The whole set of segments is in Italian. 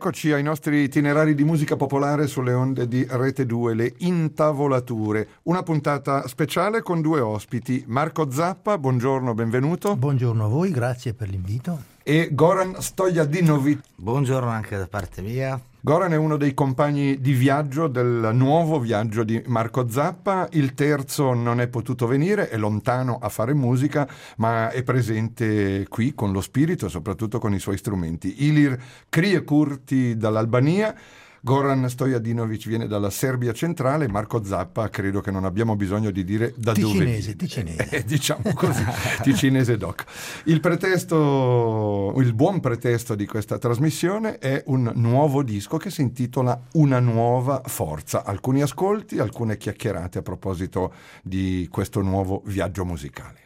eccoci ai nostri itinerari di musica popolare sulle onde di Rete 2, le Intavolature. Una puntata speciale con due ospiti. Marco Zappa, buongiorno, benvenuto. Buongiorno a voi, grazie per l'invito. E Goran Stojadinovic. Buongiorno anche da parte mia. Goran è uno dei compagni di viaggio del nuovo viaggio di Marco Zappa. Il terzo non è potuto venire, è lontano a fare musica, ma è presente qui con lo spirito e soprattutto con i suoi strumenti. Ilir Krijekurti dall'Albania, Goran Stojadinovic viene dalla Serbia centrale, Marco Zappa credo che non abbiamo bisogno di dire da dove viene. Ticinese. Diciamo così, ticinese doc. Il buon pretesto di questa trasmissione è un nuovo disco che si intitola Una nuova forza. Alcuni ascolti, alcune chiacchierate a proposito di questo nuovo viaggio musicale.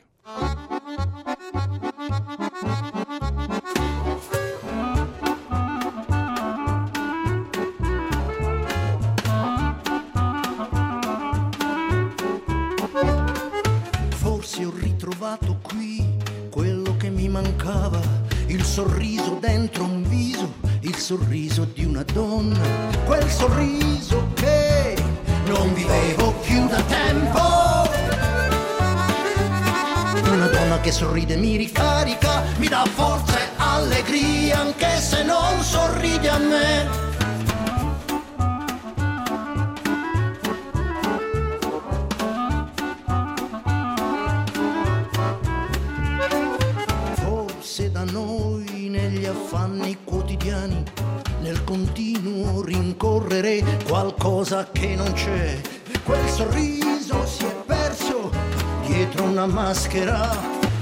Qui quello che mi mancava, il sorriso dentro un viso, il sorriso di una donna, quel sorriso che non vivevo più da tempo. Una donna che sorride mi ricarica, mi dà forza e allegria, anche se non sorride a me. Da noi negli affanni quotidiani, nel continuo rincorrere qualcosa che non c'è, quel sorriso si è perso dietro una maschera.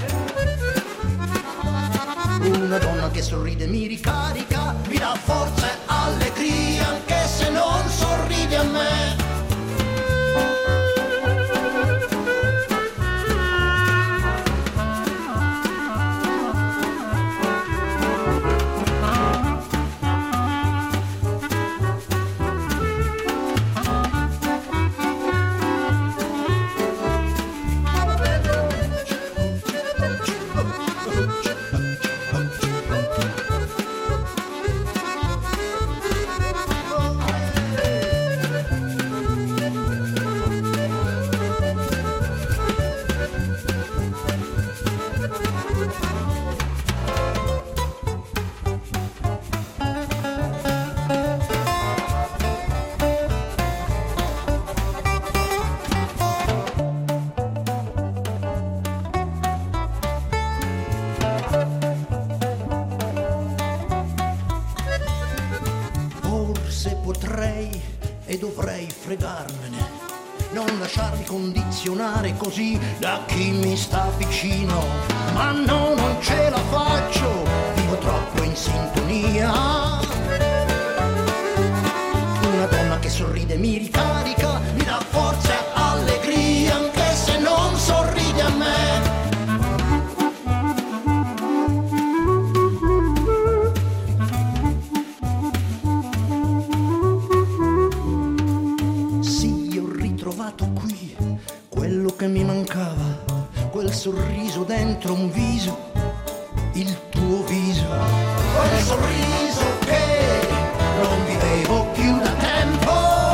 Una donna che sorride mi ricarica, mi dà forza e allegria, anche se non sorride a me. Così da chi mi sta vicino, ma no, non ce la faccio, vivo troppo in sintonia. Una donna che sorride mi ricarica, mi dà forza e allegria, anche se non sorride a me. Che mi mancava, quel sorriso dentro un viso, il tuo viso, quel sorriso che non vivevo più da tempo.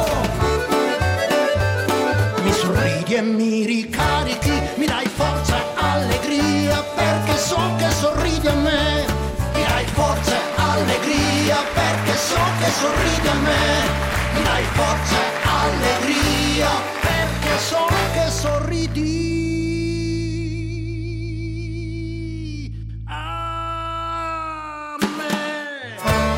Mi sorridi e mi ricarichi, mi dai forza e allegria, perché so che sorridi a me. Mi dai forza e allegria, perché so che sorridi a me. Mi dai forza e allegria, perché so che sorridi a me.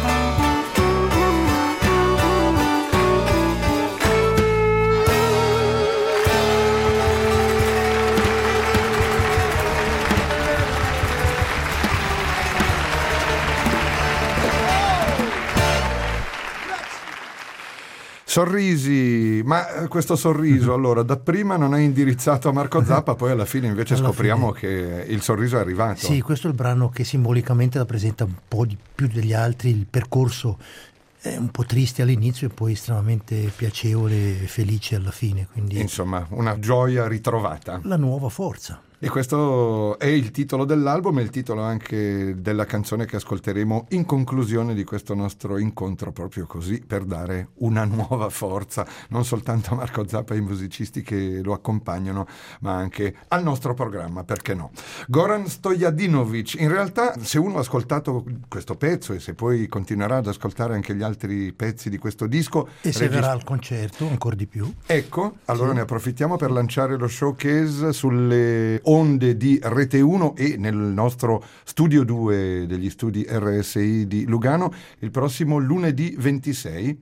Sorrisi, ma questo sorriso allora dapprima non è indirizzato a Marco Zappa, poi alla fine invece scopriamo che il sorriso è arrivato. Sì, questo è il brano che simbolicamente rappresenta un po' di più degli altri il percorso, è un po' triste all'inizio e poi estremamente piacevole e felice alla fine. Quindi insomma, una gioia ritrovata. La nuova forza. E questo è il titolo dell'album e il titolo anche della canzone che ascolteremo in conclusione di questo nostro incontro, proprio così, per dare una nuova forza non soltanto a Marco Zappa e ai musicisti che lo accompagnano, ma anche al nostro programma, perché no. Goran Stojadinovic, in realtà se uno ha ascoltato questo pezzo e se poi continuerà ad ascoltare anche gli altri pezzi di questo disco e se verrà al concerto ancora di più, ecco, allora ne approfittiamo per lanciare lo showcase sulle onde di Rete 1 e nel nostro studio 2 degli studi RSI di Lugano il prossimo lunedì 26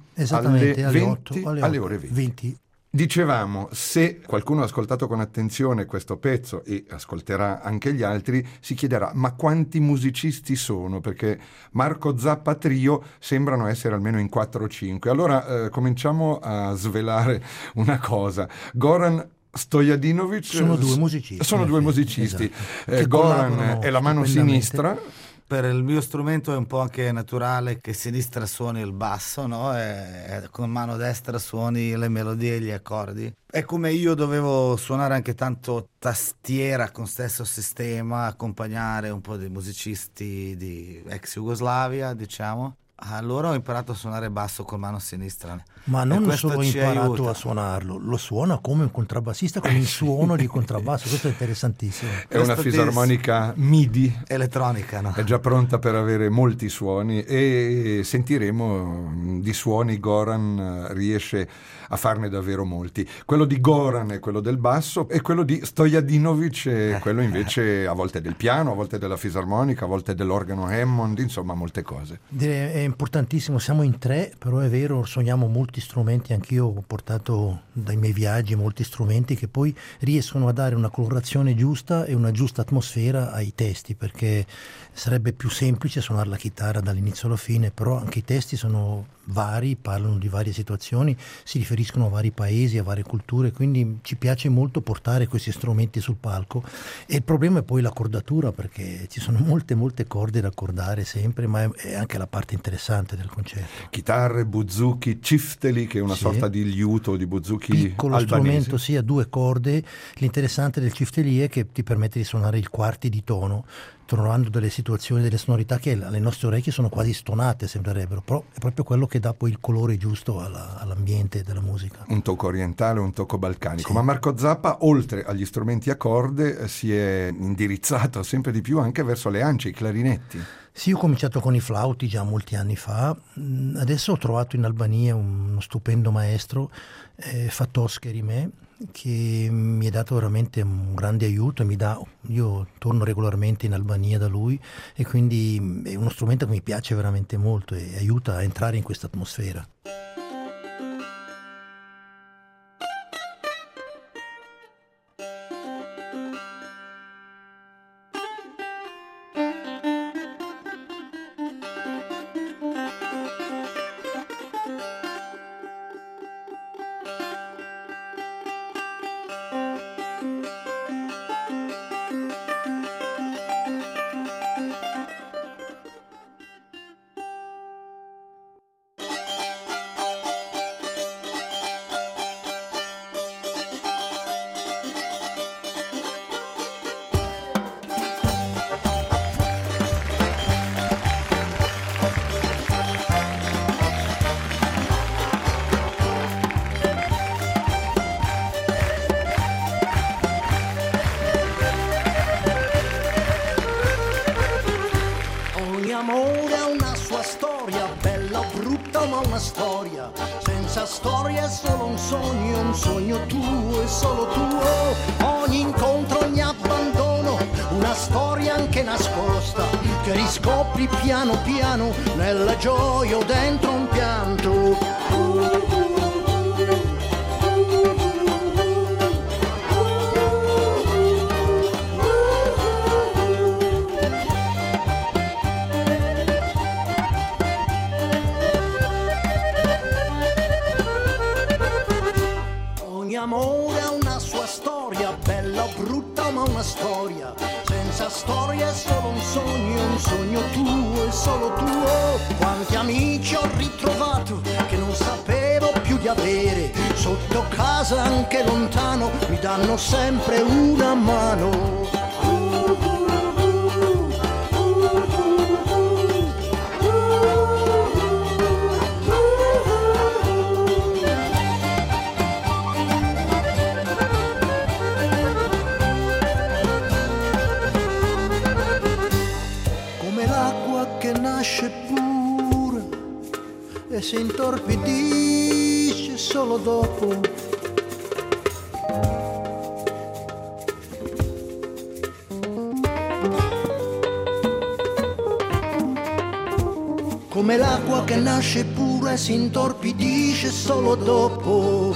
alle ore 20. Dicevamo, se qualcuno ha ascoltato con attenzione questo pezzo e ascolterà anche gli altri, si chiederà ma quanti musicisti sono? Perché Marco Zappa Trio sembrano essere almeno in 4 o 5. Allora cominciamo a svelare una cosa. Goran Stojadinovic sono due musicisti. Esatto. Goran è la mano sinistra. Per il mio strumento è un po' anche naturale che sinistra suoni il basso, no? E con mano destra suoni le melodie e gli accordi. È come io dovevo suonare anche tanto tastiera con stesso sistema, accompagnare un po' dei musicisti di ex Jugoslavia, diciamo. Allora ho imparato a suonare basso con mano sinistra. Ma non solo ho imparato a suonarlo, lo suona come un contrabbassista con il suono di contrabbasso, questo è interessantissimo. È una fisarmonica MIDI elettronica, no? È già pronta per avere molti suoni e sentiremo di suoni. Goran riesce a farne davvero molti. Quello di Goran è quello del basso e quello di Stojadinovic è quello invece a volte del piano, a volte della fisarmonica, a volte dell'organo Hammond, insomma molte cose. È importantissimo, siamo in 3, però è vero, suoniamo molti strumenti, anch'io ho portato dai miei viaggi molti strumenti che poi riescono a dare una colorazione giusta e una giusta atmosfera ai testi, perché sarebbe più semplice suonare la chitarra dall'inizio alla fine, però anche i testi sono vari, parlano di varie situazioni, si riferiscono a vari paesi, a varie culture, quindi ci piace molto portare questi strumenti sul palco. E il problema è poi l'accordatura, perché ci sono molte corde da accordare sempre, ma è anche la parte interessante del concerto. Chitarre, buzuki, cifteli, che è una sorta di liuto di buzuki piccolo albanesi. Strumento, sì, a 2 corde. L'interessante del cifteli è che ti permette di suonare il quarti di tono, trovando delle situazioni, delle sonorità che alle nostre orecchie sono quasi stonate, sembrerebbero, però è proprio quello che dà poi il colore giusto all'ambiente della musica. Un tocco orientale, un tocco balcanico. Sì. Ma Marco Zappa, oltre agli strumenti a corde, si è indirizzato sempre di più anche verso le ance, i clarinetti. Sì, ho cominciato con i flauti già molti anni fa, adesso ho trovato in Albania uno stupendo maestro, Fatos Kerimé, che mi ha dato veramente un grande aiuto e io torno regolarmente in Albania da lui e quindi è uno strumento che mi piace veramente molto e aiuta a entrare in questa atmosfera. Una storia, senza storia è solo un sogno tuo e solo tuo. Ogni incontro, ogni abbandono, una storia anche nascosta, che riscopri piano piano nella gioia o dentro un pianto. Amore ha una sua storia, bella o brutta ma una storia, senza storia è solo un sogno tuo e solo tuo. Quanti amici ho ritrovato che non sapevo più di di avere, sotto casa anche lontano, mi danno sempre una mano. Come l'acqua che nasce pura e si intorpidisce solo dopo. Come l'acqua che nasce pura e si intorpidisce solo dopo.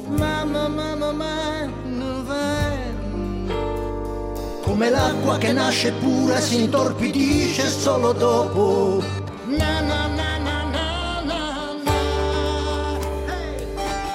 Come l'acqua che nasce pura e si intorpidisce solo dopo. Na na na na na na na. Hey.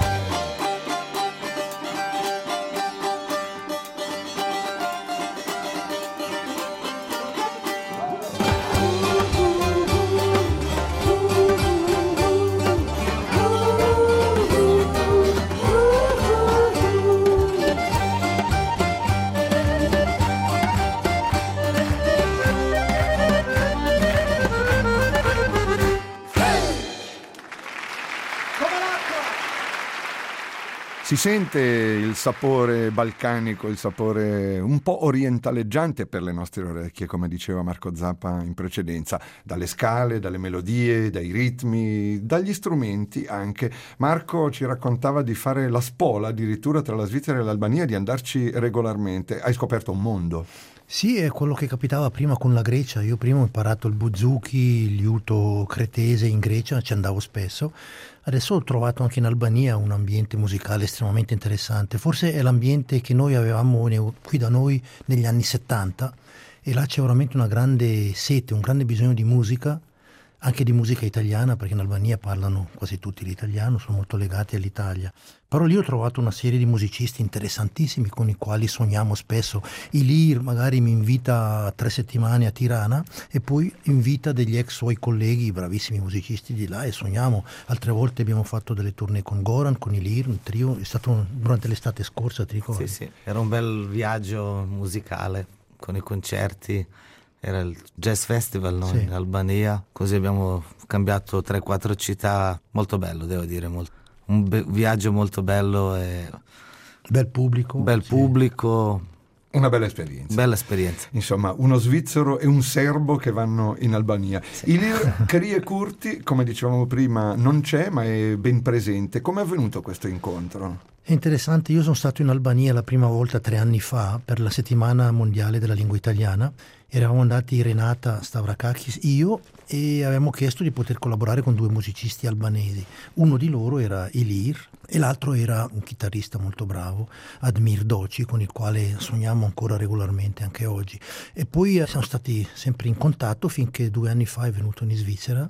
Si sente il sapore balcanico, il sapore un po' orientaleggiante per le nostre orecchie, come diceva Marco Zappa in precedenza, dalle scale, dalle melodie, dai ritmi, dagli strumenti anche. Marco ci raccontava di fare la spola addirittura tra la Svizzera e l'Albania, di andarci regolarmente. Hai scoperto un mondo. Sì, è quello che capitava prima con la Grecia. Io prima ho imparato il buzuki, il liuto cretese in Grecia, ci andavo spesso. Adesso ho trovato anche in Albania un ambiente musicale estremamente interessante. Forse è l'ambiente che noi avevamo qui da noi negli anni 70, e là c'è veramente una grande sete, un grande bisogno di musica, anche di musica italiana, perché in Albania parlano quasi tutti l'italiano, sono molto legati all'Italia. Però lì ho trovato una serie di musicisti interessantissimi con i quali sogniamo spesso. Ilir magari mi invita 3 settimane a Tirana e poi invita degli ex suoi colleghi, bravissimi musicisti di là, e sogniamo. Altre volte abbiamo fatto delle tournée con Goran, con Ilir, un trio. È stato durante l'estate scorsa, ti ricordi? Sì, sì, era un bel viaggio musicale con i concerti. Era il Jazz Festival, no? Sì. In Albania, così abbiamo cambiato 3-4 città, molto bello, devo dire, un viaggio molto bello e Bel pubblico. bel sì. pubblico, Una bella esperienza. bella esperienza. Insomma, uno svizzero e un serbo che vanno in Albania. Ilir Crie Curti, come dicevamo prima, non c'è, ma è ben presente. Come è avvenuto questo incontro? È interessante, io sono stato in Albania la prima volta 3 anni fa per la settimana mondiale della lingua italiana. Eravamo andati Renata Stavrakakis, io, e avevamo chiesto di poter collaborare con 2 musicisti albanesi. Uno di loro era Ilir e l'altro era un chitarrista molto bravo, Admir Doci, con il quale sogniamo ancora regolarmente anche oggi. E poi siamo stati sempre in contatto finché 2 anni fa è venuto in Svizzera.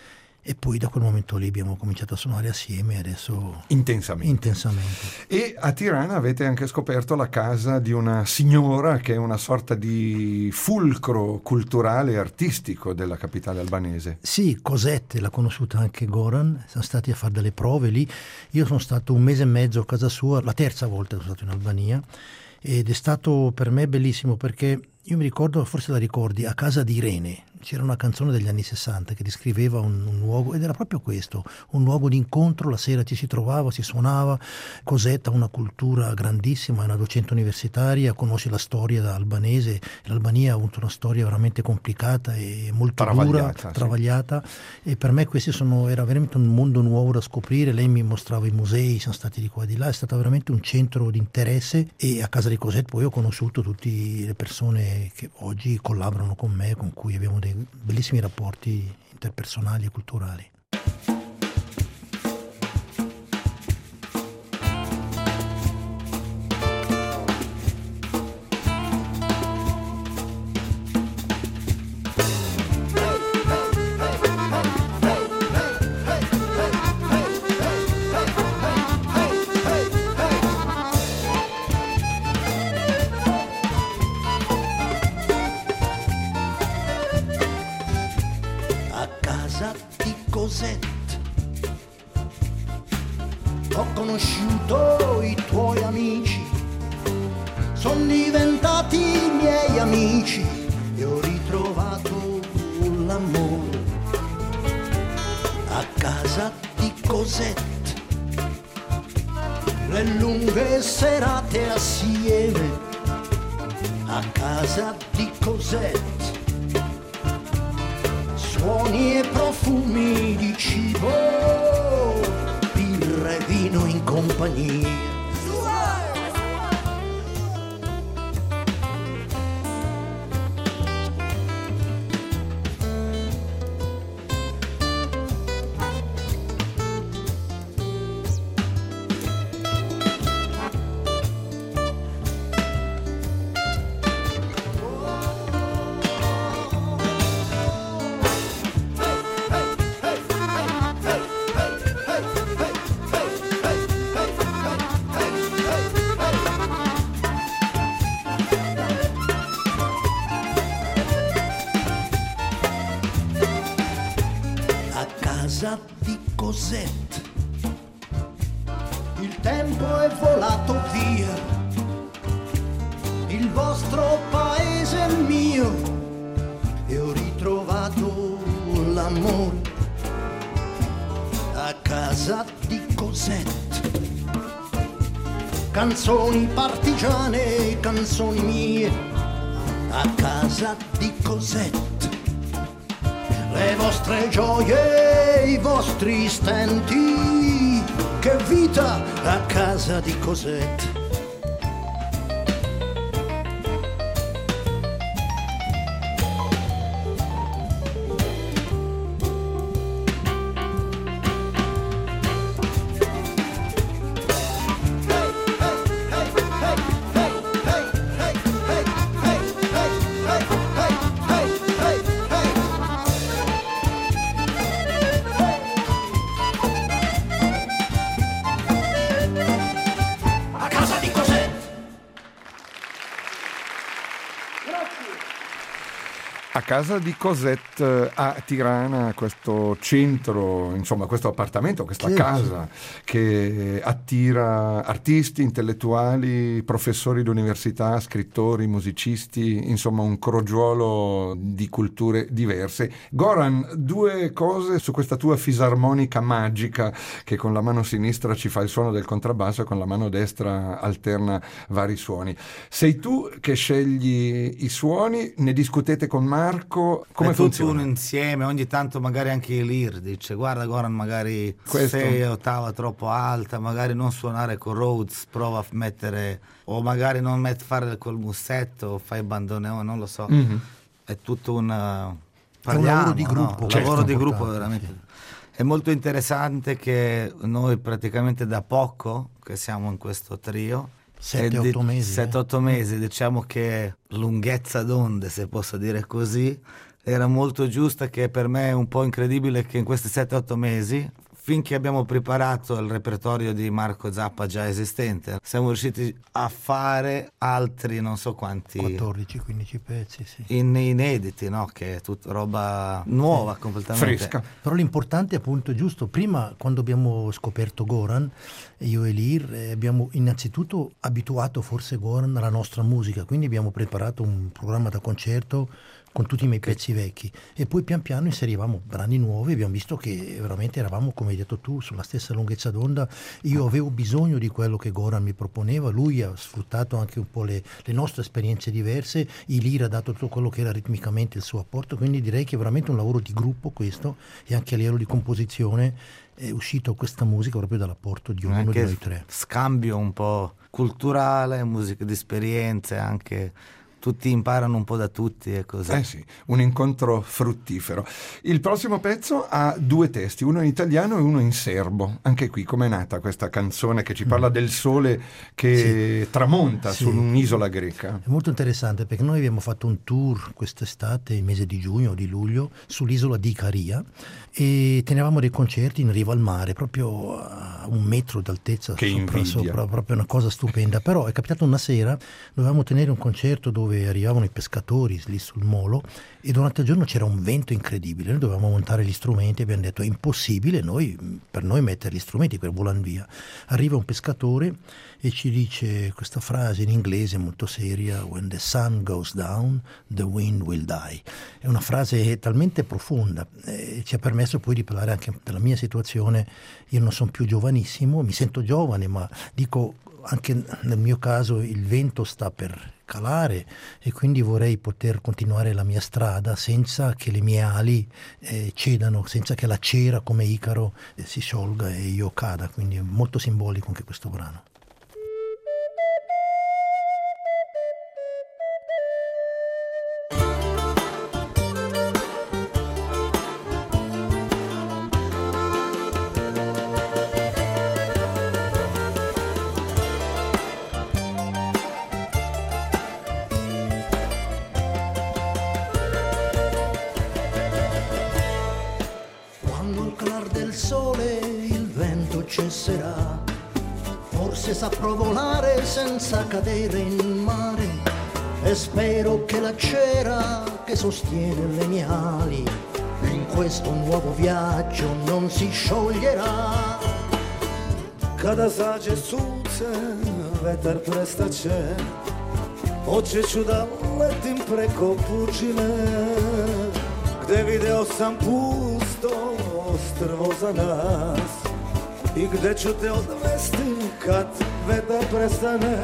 E poi da quel momento lì abbiamo cominciato a suonare assieme, adesso Intensamente. E a Tirana avete anche scoperto la casa di una signora che è una sorta di fulcro culturale e artistico della capitale albanese. Sì, Cosette, l'ha conosciuta anche Goran, siamo stati a fare delle prove lì. Io sono stato 1 mese e mezzo a casa sua, la 3ª volta che sono stato in Albania, ed è stato per me bellissimo perché io mi ricordo, forse la ricordi, A casa di Irene. C'era una canzone degli anni 60 che descriveva un luogo, ed era proprio questo, un luogo di incontro, la sera ci si trovava, si suonava. Cosetta ha una cultura grandissima, è una docente universitaria, conosce la storia albanese. L'Albania ha avuto una storia veramente complicata e molto dura, travagliata, sì. E per me era veramente un mondo nuovo da scoprire. Lei mi mostrava i musei, siamo stati di qua e di là, è stata veramente un centro di interesse, e a casa di Cosette poi ho conosciuto tutte le persone che oggi collaborano con me, con cui abbiamo dei bellissimi rapporti interpersonali e culturali. ho conosciuto i tuoi amici, sono diventati i miei amici e ho ritrovato l'amore a casa di Cosette, le lunghe serate assieme a casa di Cosette, suoni e profumi di cibo, birra e vino in compagnia. Casa di Cosette, il tempo è volato via, il vostro paese è mio e ho ritrovato l'amore a casa di Cosette. Canzoni partigiane, canzoni mie a casa di Cosette. Le vostre gioie, i vostri stenti, che vita a casa di Cosette. A casa di Cosette a Tirana, questo centro, insomma questo appartamento, questa casa che attira artisti, intellettuali, professori di università, scrittori, musicisti, insomma un crogiolo di culture diverse. Goran, due cose su questa tua fisarmonica magica che con la mano sinistra ci fa il suono del contrabbasso e con la mano destra alterna vari suoni. Sei tu che scegli i suoni, ne discutete con Marco? Come funziona? Tutto un insieme, ogni tanto magari anche Lir dice guarda Goran, magari sei ottava troppo alta, magari non suonare con Rhodes, prova a mettere, o magari non fare col mussetto, fai bandoneon, non lo so. È tutto un lavoro di gruppo, no? Lavoro di gruppo veramente. Sì. È molto interessante che noi praticamente da poco che siamo in questo trio, 7-8 mesi. 7-8 mesi, diciamo che lunghezza d'onde, se posso dire così, era molto giusta, che per me è un po' incredibile che in questi 7-8 mesi, finché abbiamo preparato il repertorio di Marco Zappa già esistente, siamo riusciti a fare altri non so quanti 14-15 pezzi, sì. Inediti, no? Che è tutta roba nuova, completamente fresca. Però l'importante appunto è giusto, prima quando abbiamo scoperto Goran, io e Lir abbiamo innanzitutto abituato forse Goran alla nostra musica, quindi abbiamo preparato un programma da concerto con tutti i miei pezzi vecchi e poi pian piano inserivamo brani nuovi. Abbiamo visto che veramente eravamo, come hai detto tu, sulla stessa lunghezza d'onda. Io avevo bisogno di quello che Goran mi proponeva, lui ha sfruttato anche un po' le nostre esperienze diverse, Lir ha dato tutto quello che era ritmicamente il suo apporto, quindi direi che è veramente un lavoro di gruppo questo, e anche a livello di composizione è uscito questa musica proprio dall'apporto di ognuno di noi tre. Scambio un po' culturale, musica di esperienze, anche tutti imparano un po' da tutti e così. Sì, un incontro fruttifero. Il prossimo pezzo ha due testi, uno in italiano e uno in serbo. Anche qui com'è nata questa canzone che ci parla del sole che tramonta su un'isola greca? È molto interessante perché noi abbiamo fatto un tour quest'estate, il mese di giugno o di luglio, sull'isola di Icaria, e tenevamo dei concerti in riva al mare, proprio a 1 metro d'altezza, che sopra, proprio una cosa stupenda. Però è capitato una sera, dovevamo tenere un concerto dove dove arrivavano i pescatori lì sul molo, e durante il giorno c'era un vento incredibile. Noi dovevamo montare gli strumenti, abbiamo detto è impossibile per noi mettere gli strumenti, per volano via. Arriva un pescatore e ci dice questa frase in inglese molto seria: "When the sun goes down, the wind will die". È una frase talmente profonda, ci ha permesso poi di parlare anche della mia situazione. Io non sono più giovanissimo, mi sento giovane, ma dico anche nel mio caso il vento sta per calare e quindi vorrei poter continuare la mia strada senza che le mie ali cedano, senza che la cera come Icaro si sciolga e io cada, quindi è molto simbolico anche questo brano. Cesserà, forse saprò volare senza cadere in mare, e spero che la cera che sostiene le mie ali in questo nuovo viaggio non si scioglierà. Kada zađe sunce, vetar prestaće, oće ću da letim preko pučine, gde video sam pusto ostrvo za nas, i gde ću te odvesti kad vetar prestane.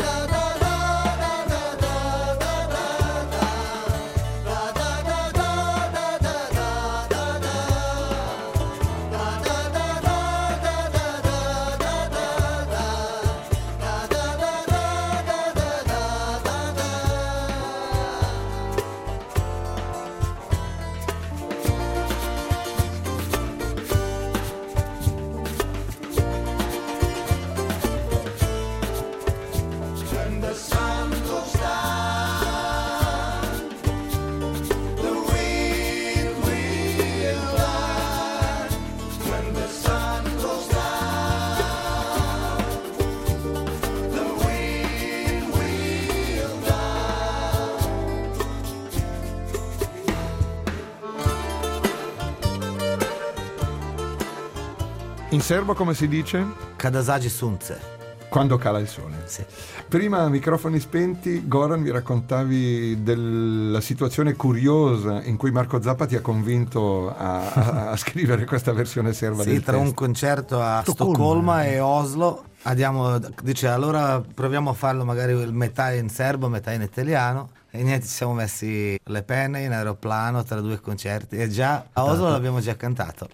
In serbo come si dice? Kada zađe sunce. Quando cala il sole. Sì. Prima, a microfoni spenti, Goran, mi raccontavi della situazione curiosa in cui Marco Zappa ti ha convinto a scrivere questa versione serba del tra testo. un concerto a Stoccolma e Oslo dice allora proviamo a farlo magari metà in serbo, metà in italiano, e niente, ci siamo messi le penne in aeroplano tra due concerti e già a Oslo l'abbiamo già cantato.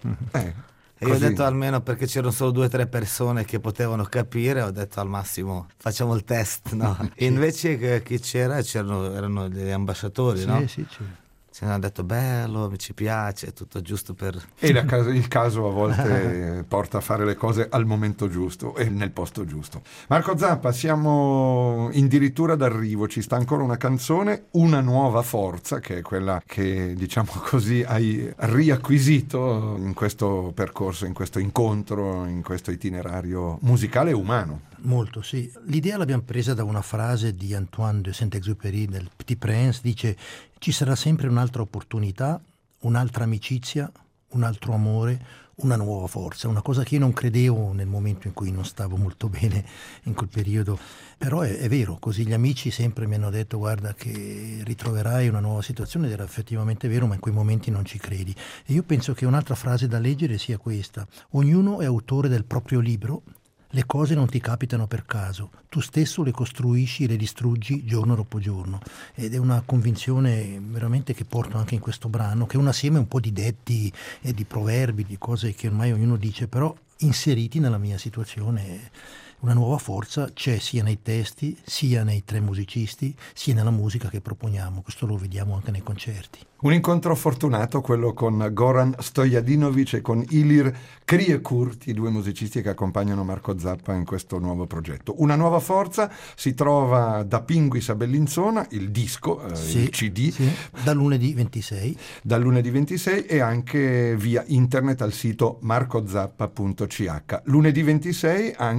E io ho detto almeno, perché c'erano solo 2 o 3 persone che potevano capire, ho detto al massimo facciamo il test, no? E invece chi erano degli ambasciatori, no? Sì. Ci hanno detto bello, ci piace, è tutto giusto per... E il caso a volte porta a fare le cose al momento giusto e nel posto giusto. Marco Zappa, siamo addirittura d'arrivo, ci sta ancora una canzone, Una nuova forza, che è quella che, diciamo così, hai riacquisito in questo percorso, in questo incontro, in questo itinerario musicale e umano. Molto, sì. L'idea l'abbiamo presa da una frase di Antoine de Saint-Exupéry del Petit Prince, dice: ci sarà sempre un'altra opportunità, un'altra amicizia, un altro amore, una nuova forza, una cosa che io non credevo nel momento in cui non stavo molto bene in quel periodo, però è vero, così gli amici sempre mi hanno detto guarda che ritroverai una nuova situazione, ed era effettivamente vero, ma in quei momenti non ci credi. E io penso che un'altra frase da leggere sia questa: ognuno è autore del proprio libro. Le cose non ti capitano per caso, tu stesso le costruisci e le distruggi giorno dopo giorno. Ed è una convinzione veramente che porto anche in questo brano, che è un assieme un po' di detti e di proverbi, di cose che ormai ognuno dice, però inseriti nella mia situazione. Una nuova forza c'è sia nei testi, sia nei 3 musicisti, sia nella musica che proponiamo. Questo lo vediamo anche nei concerti. Un incontro fortunato, quello con Goran Stojadinovic e con Ilir Kriekurt, i 2 musicisti che accompagnano Marco Zappa in questo nuovo progetto. Una nuova forza si trova da Pinguis a Bellinzona, il disco, il CD. Sì, dal lunedì 26. Dal lunedì 26 e anche via internet al sito marcozappa.ch. Lunedì 26 anche il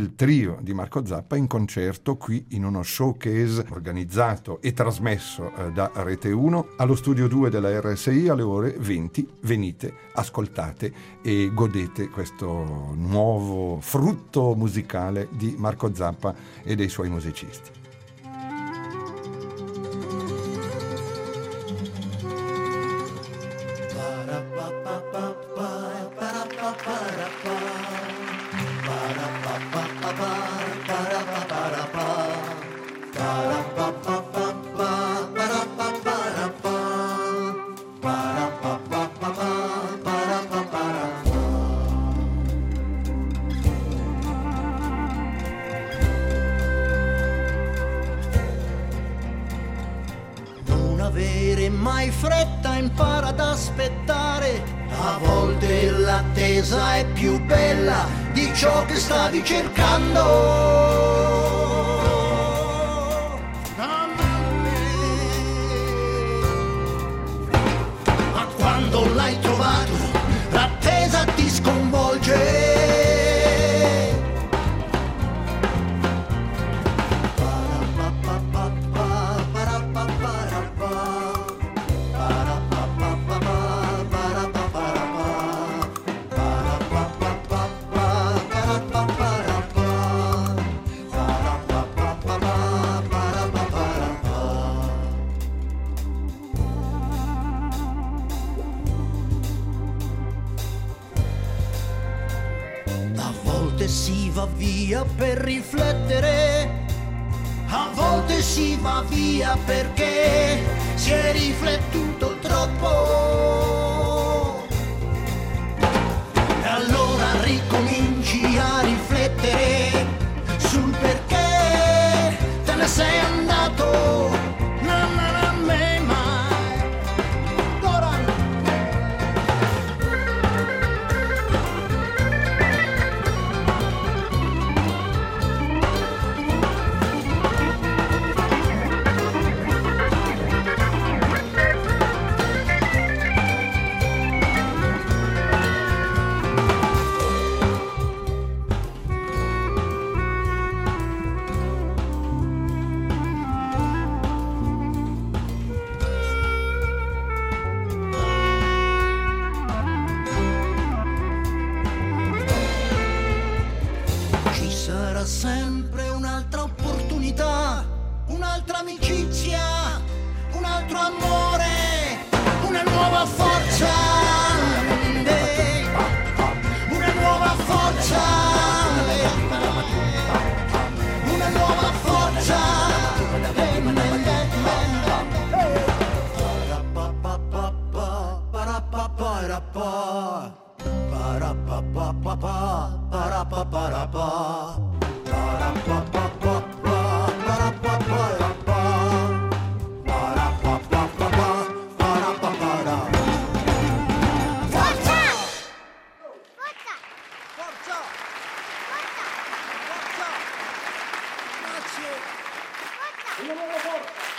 il trio di Marco Zappa in concerto qui in uno showcase organizzato e trasmesso da Rete 1 allo studio 2 della RSI alle ore 20. Venite, ascoltate e godete questo nuovo frutto musicale di Marco Zappa e dei suoi musicisti. Mai fretta, impara ad aspettare, a volte l'attesa è più bella di ciò che stavi cercando. Ma quando l'hai trovato, l'attesa ti sconvolge. Si va via per riflettere, a volte si va via perché si è riflettuto troppo. E allora ricominci a riflettere sul perché te ne sei andato. Non a me mai. Ora sempre un'altra opportunità, un'altra amicizia, un altro amore, una nuova forza, una nuova forza, una nuova forza. Grazie.